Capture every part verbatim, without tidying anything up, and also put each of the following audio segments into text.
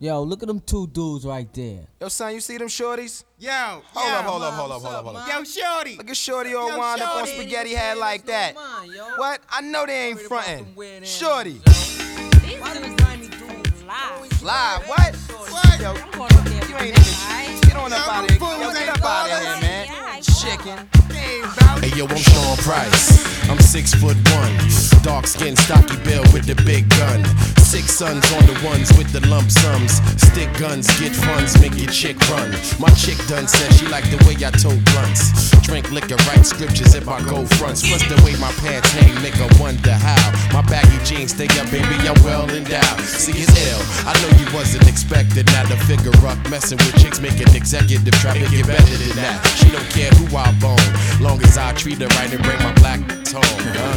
Yo, look at them two dudes right there. Yo, son, you see them shorties? Yo, hold yo, up, hold mom, up, hold up, what's hold up, up, hold up. Yo, shorty. Look at shorty all Yo, wound up on shorty. spaghetti head like that. Mine, yo. What? I know they ain't frontin'. Shorty. These dudes grimy dudes lie. Lie, what? What? Yo, I'm going up there you with ain't them, even. right? Get on up Yo, out of here. them Yo, fools get ain't up out of ballin'. here, man. Yeah, I- Chicken. Hey yo, I'm Sean Price. I'm six foot one. Dark skin, stocky bill with the big gun. Six sons on the ones with the lump sums. Stick guns, get funds, make your chick run. My chick done said she like the way I tote blunts. Drink liquor, write scriptures in my gold fronts. Plus the way my pants hang, make her wonder how. My baggy jeans stay up, baby, I'm well endowed. See, it's ill. I know you wasn't expecting that to figure up. Messing with chicks, making executive trap and get better than that. She don't care who I bone, long as I treat her right and bring my black home. Huh?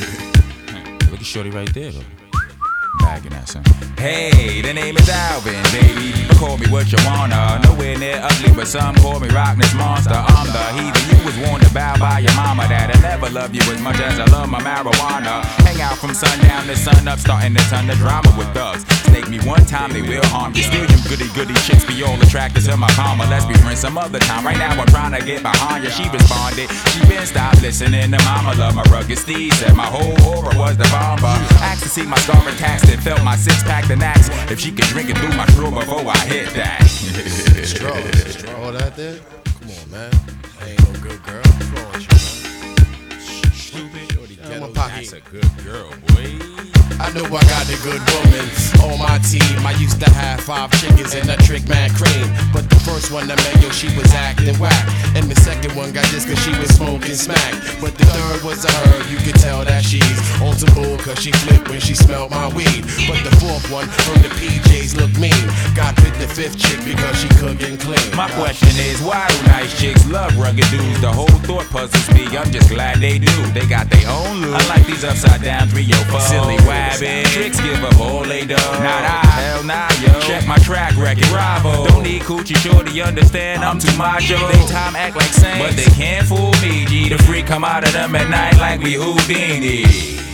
Look at shorty right there, though. Bagging that son. Hey, the name is Alvin, baby. Call me what you wanna. Nowhere near ugly, but some call me Rockness Monster. I'm the heathen. You was warned about by your mama that I never love you as much as I love my marijuana. Hang out from sundown to sun up, starting to turn the drama with thugs. Snake me one time, they will harm you. Still, them goody goody chicks be all attracted to my karma. Let's be friends some other time. Right now, I'm trying to get behind you. She responded. She been stopped listening to mama. Love my rugged steez. Said my whole aura was the bomber. Asked to see my scar attached and felt my six pack the axe. If she could drink it through my straw before I hit that. Straw, straw, that there? Come on, man. I ain't no good girl. What's wrong with you, man? Stupid. Shorty, get my pocket. That's a good girl, boy. I know I got a good woman on my team. I used to have five chickens and a trick man cream. But the first one I met, yo, she was acting whack. And the second one got this cause she was smoking smack. But the third was a her, you could tell that she's on some bull cause she flipped when she smelled my weed. But the fourth one, from the P Js look mean. Got with the fifth chick because she cooking clean. My question is, why do nice chicks love rugged dudes? The whole thought puzzles me, I'm just glad they do. They got their own look. Unlike these upside down three oh four silly wabbits. Tricks give up all they do. Not I, hell nah, yo. Check my track record, bravo. Don't need coochie shorty, understand I'm too macho. They time act like saints, but they can't fool me. G, the freak come out of them at night like we Houdini.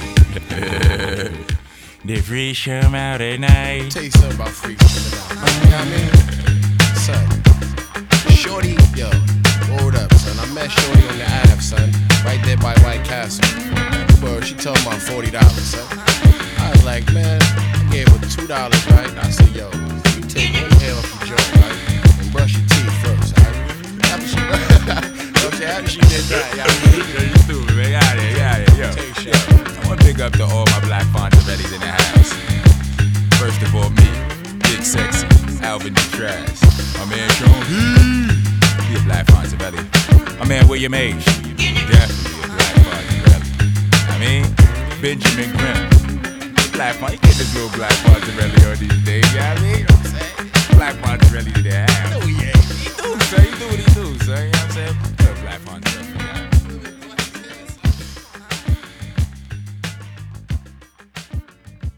The freak come out at night. Tell you something about freaks coming out. You know what I mean? Son, Shorty, yo, hold up, son. I met Shorty on the Ave, son, right there by White Castle. But she told me forty dollars, son. I was like, man, I gave her two dollars, right? And I said, yo, you take one hair off your joint, right? And brush your teeth first, all right? After she, after she did that, y'all Yo, you stupid, man. Get out of here, get out of here. Yo, take shit. I want to big up to all my black Fontavellis in the house. First of all, me, Big Sexy, Alvin the Trash. My man Sean, he a black Fontavelli. My man William H, definitely a black Fontavelli. I mean, Benjamin Grimm, black Font. You get this little black Fontavelli on these days, you know what I mean? You know what I'm saying? Black Fontavelli to the house. Oh yeah, he do, son. He do what he do, son. You know what I'm saying?